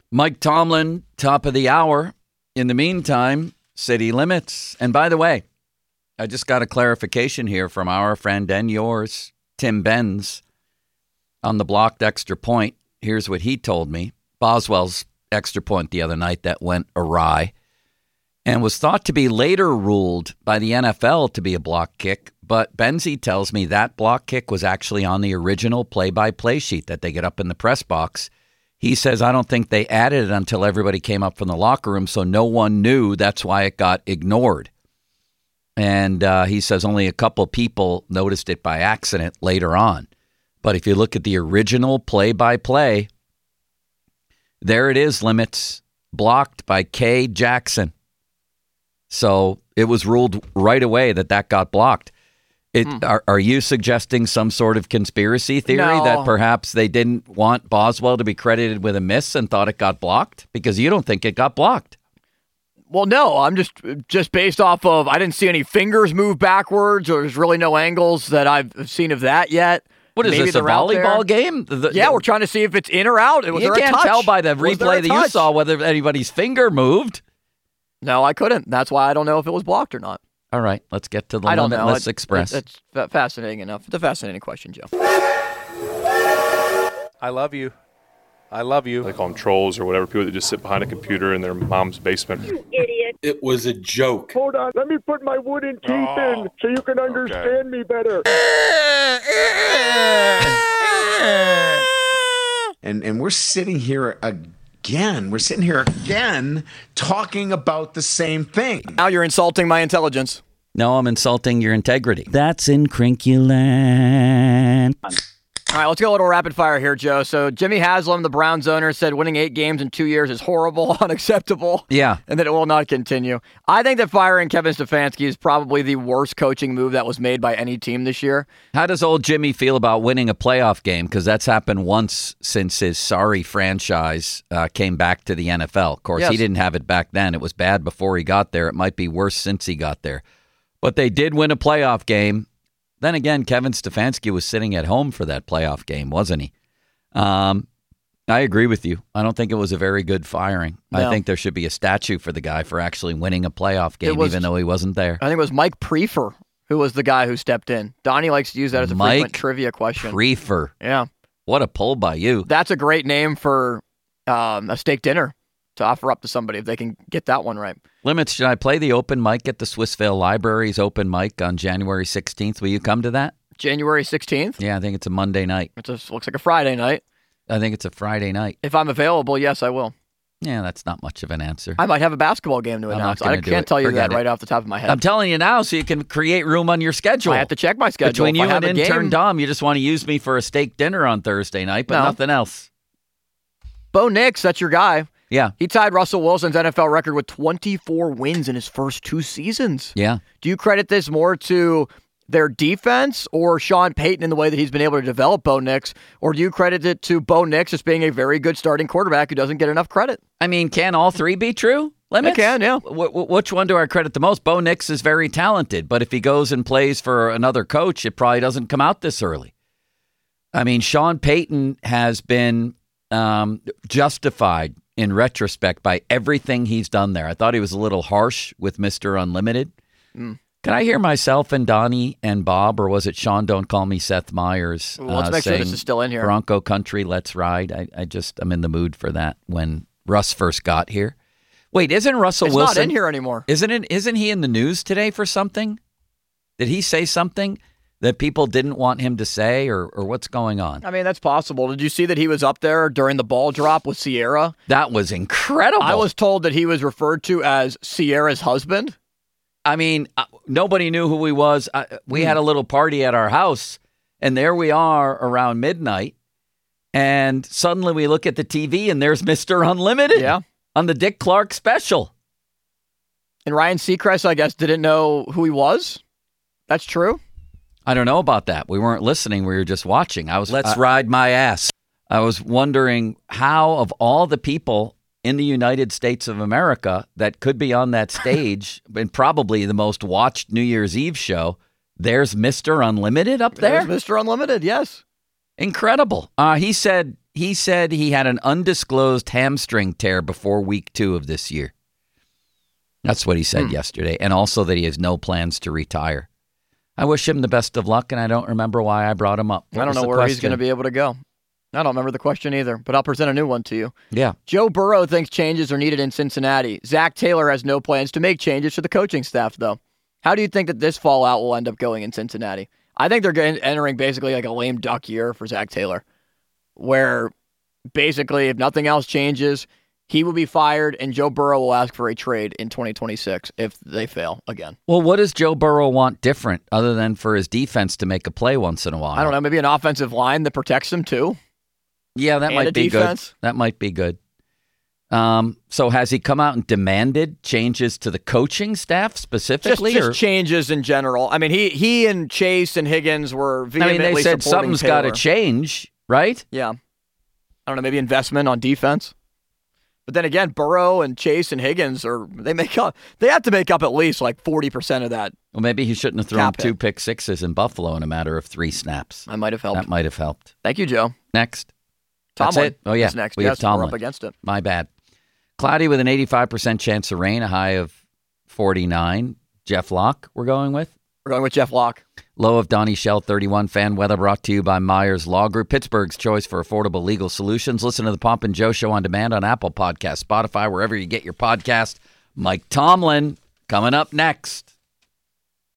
Mike Tomlin, top of the hour. In the meantime, city limits. And by the way, I just got a clarification here from our friend and yours, Tim Benz, on the blocked extra point. Here's what he told me. Boswell's extra point the other night that went awry and was thought to be later ruled by the NFL to be a block kick. But Benzie tells me that block kick was actually on the original play-by-play sheet that they get up in the press box. He says, I don't think they added it until everybody came up from the locker room, so no one knew. That's why it got ignored. And he says only a couple people noticed it by accident later on. But if you look at the original play-by-play, there it is, limits, blocked by Kay Jackson. So it was ruled right away that got blocked. Are you suggesting some sort of conspiracy theory that perhaps they didn't want Boswell to be credited with a miss and thought it got blocked? Because you don't think it got blocked. Well, no, I'm just based off of, I didn't see any fingers move backwards, or there's really no angles that I've seen of that yet. What is this, a volleyball game? We're trying to see if it's in or out. You can't tell by the replay that you saw whether anybody's finger moved. No, I couldn't. That's why I don't know if it was blocked or not. All right, let's get to the Limitless Express. It's fascinating enough. It's a fascinating question, Joe. I love you. I love you. They call them trolls or whatever, people that just sit behind a computer in their mom's basement. You idiot. It was a joke. Hold on. Let me put my wooden teeth in so you can understand me better. And we're sitting here again. We're sitting here again talking about the same thing. Now you're insulting my intelligence. No, I'm insulting your integrity. That's incrinculant. All right, let's go a little rapid fire here, Joe. So Jimmy Haslam, the Browns owner, said winning 8 games in 2 years is horrible, unacceptable. Yeah. And that it will not continue. I think that firing Kevin Stefanski is probably the worst coaching move that was made by any team this year. How does old Jimmy feel about winning a playoff game? Because that's happened once since his sorry franchise came back to the NFL. Of course, He didn't have it back then. It was bad before he got there. It might be worse since he got there. But they did win a playoff game. Then again, Kevin Stefanski was sitting at home for that playoff game, wasn't he? I agree with you. I don't think it was a very good firing. No. I think there should be a statue for the guy for actually winning a playoff game, even though he wasn't there. I think it was Mike Prefer who was the guy who stepped in. Donnie likes to use that as a frequent trivia question. Prefer. Yeah. What a pull by you. That's a great name for a steak dinner to offer up to somebody if they can get that one right. Limits, should I play the open mic at the Swissvale Library's open mic on January 16th? Will you come to that? January 16th? Yeah, I think it's a Monday night. It just looks like a Friday night. I think it's a Friday night. If I'm available, yes, I will. Yeah, that's not much of an answer. I might have a basketball game to announce. I can't tell you that right off the top of my head. I'm telling you now so you can create room on your schedule. I have to check my schedule. Between you and intern Dom, you just want to use me for a steak dinner on Thursday night, but nothing else. Bo Nix, that's your guy. Yeah. He tied Russell Wilson's NFL record with 24 wins in his first 2 seasons. Yeah. Do you credit this more to their defense or Sean Payton in the way that he's been able to develop Bo Nix? Or do you credit it to Bo Nix as being a very good starting quarterback who doesn't get enough credit? I mean, can all three be true? Limits? They can, yeah. Which one do I credit the most? Bo Nix is very talented, but if he goes and plays for another coach, it probably doesn't come out this early. I mean, Sean Payton has been justified in retrospect by everything he's done there. I thought he was a little harsh with Mr. Unlimited. Can I hear myself and Donnie and Bob, or was it Sean Don't Call Me Seth Meyers? Let's make sure this is still in here. Bronco Country, let's ride. I'm in the mood for that when Russ first got here. Wait, isn't Russell Wilson... It's not in here anymore. Isn't he in the news today for something? Did he say something that people didn't want him to say, or what's going on? I mean, that's possible. Did you see that he was up there during the ball drop with Sierra? That was incredible. I was told that he was referred to as Sierra's husband. I mean, nobody knew who he was. We had a little party at our house, and there we are around midnight, and suddenly we look at the TV, and there's Mr. Unlimited on the Dick Clark special. And Ryan Seacrest, I guess, didn't know who he was? That's true? I don't know about that. We weren't listening. We were just watching. Let's ride my ass. I was wondering how, of all the people in the United States of America that could be on that stage, and probably the most watched New Year's Eve show, there's Mr. Unlimited up there? There's Mr. Unlimited, yes. Incredible. He said he said he had an undisclosed hamstring tear before week 2 of this year. That's what he said yesterday. And also that he has no plans to retire. I wish him the best of luck, and I don't remember why I brought him up. I don't know where he's going to be able to go. I don't remember the question either, but I'll present a new one to you. Yeah. Joe Burrow thinks changes are needed in Cincinnati. Zach Taylor has no plans to make changes to the coaching staff, though. How do you think that this fallout will end up going in Cincinnati? I think they're entering basically like a lame duck year for Zach Taylor, where basically if nothing else changes, he will be fired and Joe Burrow will ask for a trade in 2026 if they fail again. Well, what does Joe Burrow want different other than for his defense to make a play once in a while? I don't know, maybe an offensive line that protects him too? Yeah, that might be good. That might be good. So has he come out and demanded changes to the coaching staff specifically? Just changes in general. I mean, he and Chase and Higgins were vehemently they said something's got to change, right? Yeah. I don't know, maybe investment on defense. But then again, Burrow and Chase and Higgins they have to make up at least like 40% of that. Well, maybe he shouldn't have thrown 2 pick sixes in Buffalo in a matter of 3 snaps. That might have helped. That might have helped. Thank you, Joe. Next. Tomlin. That's it? Oh, yeah. Next. We have Tomlin. We're up against it. My bad. Cloudy with an 85% chance of rain, a high of 49. Jeff Locke, we're going with? We're going with Jeff Locke. Low of Donnie Shell, 31. Fan weather brought to you by Myers Law Group, Pittsburgh's choice for affordable legal solutions. Listen to the Pomp and Joe Show on demand on Apple Podcasts, Spotify, wherever you get your podcast. Mike Tomlin coming up next.